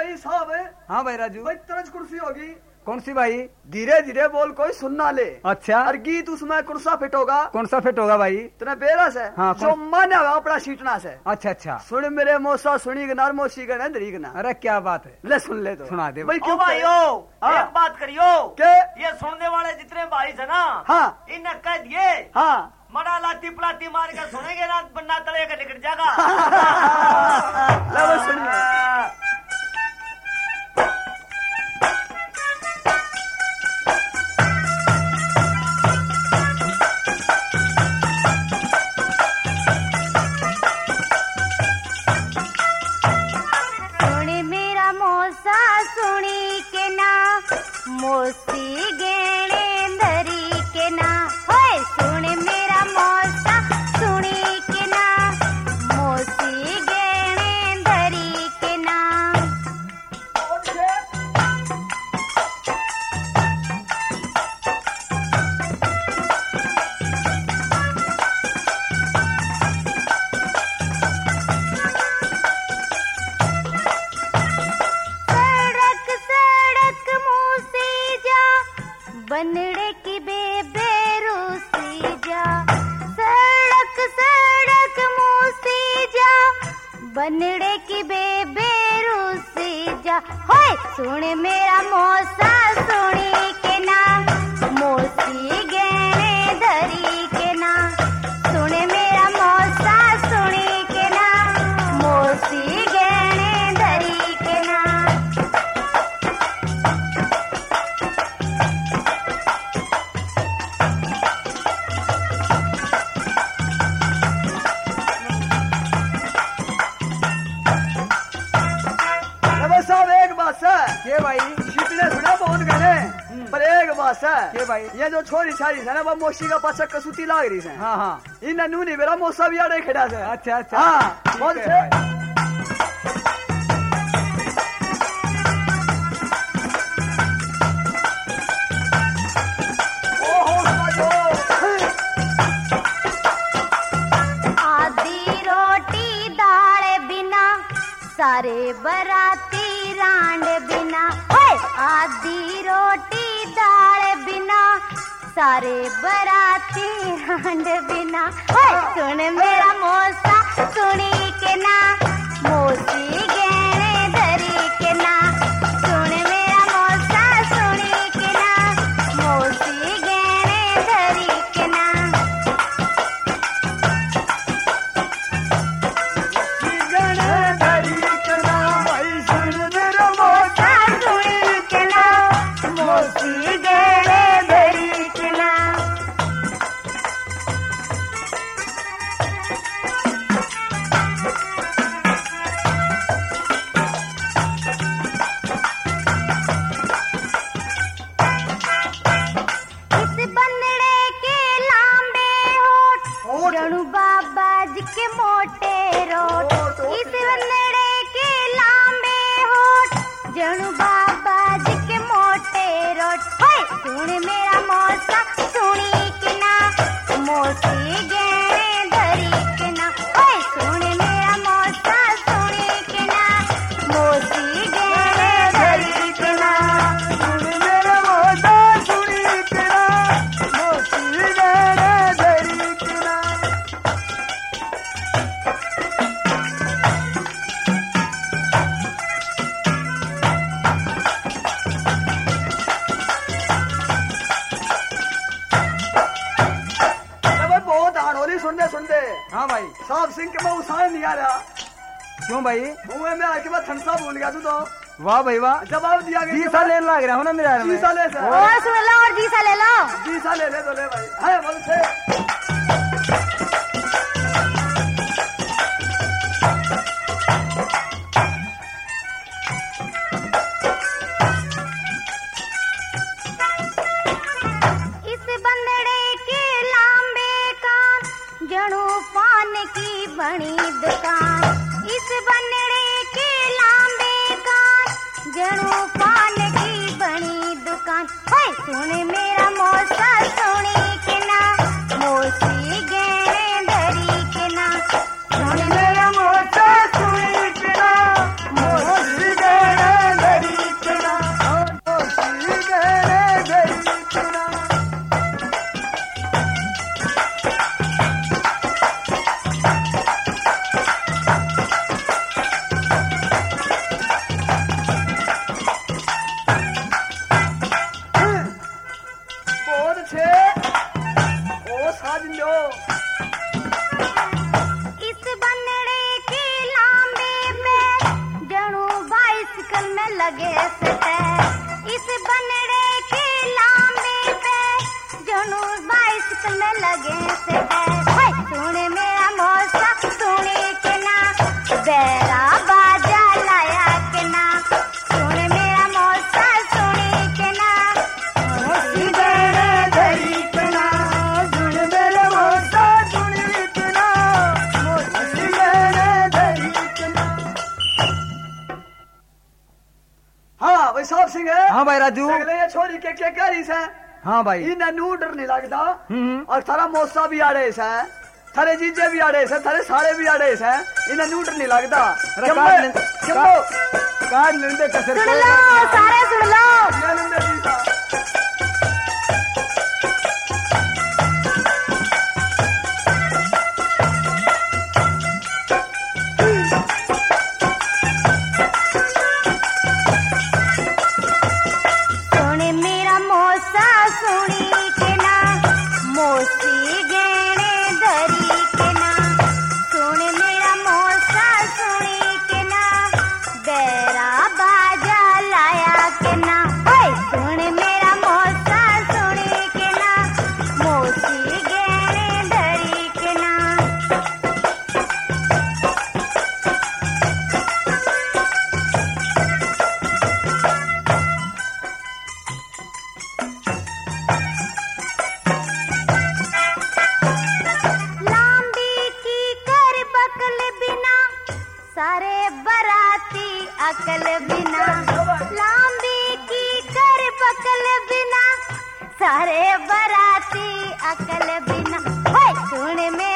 भाई साहब। हाँ भाई राजू। भाई तरज कुर्सी होगी। कौन सी भाई? धीरे धीरे बोल, कोई सुनना ले। अच्छा। और गीत उसमें कौन सा फिट होगा? कौन सा फिट होगा भाई? तेरा बेरस है। हाँ, जो माने अपना सीटना से। अच्छा अच्छा। सुन मेरे मोसा सुनी गनार मोसी गना दरीगना। अरे क्या बात है, ले सुन ले तो सुना दे भाई। क्यों भाई हो? एक बात करियो के ये सुनने वाले जितने भाई है ना, हाँ इन्हें कह दिए हाँ मरा लाती पलाती मार कर सुनेंगे ना, बन्ना तले का निकल जाएगा। ले वो सुन ले। मोसी गेणे धरी के ना, होए सुन मेरा मौसा सुनी के ना, मोसी गेणे धरी के ना। बनड़े की बेबे रूसी जा, सड़क सड़क मूसी जा, बनड़े की बेबे रूसी जा, होए सुन मेरा मौसा सुनी के ना, मोसी गेणे धरी के ना, सुन मेरा मौसा सुनी के ना, मोसी गेणे धरी के ना। ये भाई सीटने सुना बहुत गए, पर एक बात है ये भाई, ये जो छोरी छारी है ना वो मोशी का पाछा कसूती लाग रही है। हाँ हाँ इन नू नहीं मेरा मोसा भी आड़े खड़ा से। अच्छा अच्छा। हाँ बोल से आधी रोटी दाल बिना सारे बराती रांड बिना, ओए आधी रोटी दाल बिना सारे बराती रांड बिना, ओए सुन मेरा मौसा सुनी के ना, मोसी गेणे धरी के ना, सुन मेरा मौसा सुनी के ना, मोसी गेणे धरी के ना। के मोटे रोट, इस वंदड़े के लांबे होठ, जणु बाबा जी के मोटे रोट, होए सुन मेरा मौसा सुनी के ना, मोसी गेणे धरी के ना, होए सुन मेरा मौसा सुनी के ना, मोसी गेणे धरी के ना, सुन मेरा मौसा सुनी के ना, मोसी गेणे धरी के ना। सुनते सुनते हाँ भाई। साहब सिंह के मुंह साए नहीं आ रहा। क्यों भाई? मुंह में आके बाद ठंडा भूल गया तू तो। वाह भाई वाह, जवाब दिया गया। जीसा लेने लग रहा हूँ ना मेरा। जीसा ले सर। और सुन लो और जीसा ले लो। जीसा ले ले तो ले भाई। है बोल से। बड़ी दुकान, इस बनड़े के लांबे कान, जणू पान की बड़ी दुकान, होए सुन मेरा मौसा सुनी के ना, लगे सटे इस बनड़े के लांबे पे जणू बाइसिकल में लगे सटे हाय सुन मेरा मौसा सुने के ना बेरा बाजा लाया के ना सुन मेरा मौसा सुने के ना मोती गहने धरी के ना सुन मेरे मौसा सुनी के ना मोती गहने धरी के ना। हाँ भाई साहब सिंह हाँ भाई राजू अगले ये छोरी के करी से हाँ भाई इन्हें नू डर नहीं लगता और थारा मौसा भी आड़े से थारे जीजे भी आड़े से थारे सारे भी आड़े से इन्हें नू डर नहीं लगता। अरे काट लेंदे कसर सुन लो सारे सुन लो सुन मेरा मौसा सुनी के ना मोसी गहने धरी के ना सुन मेरा मौसा सुनी के ना बेरा बाजा लाया के ना ओए सुन मेरा मौसा सुनी के ना मोसी गहने धरी के ना लांबी की कर बकल बिना सारे बराती अकल बिना लांबी की कर बकल बिना सारे बराती अकल बिना ओए सुन मेरा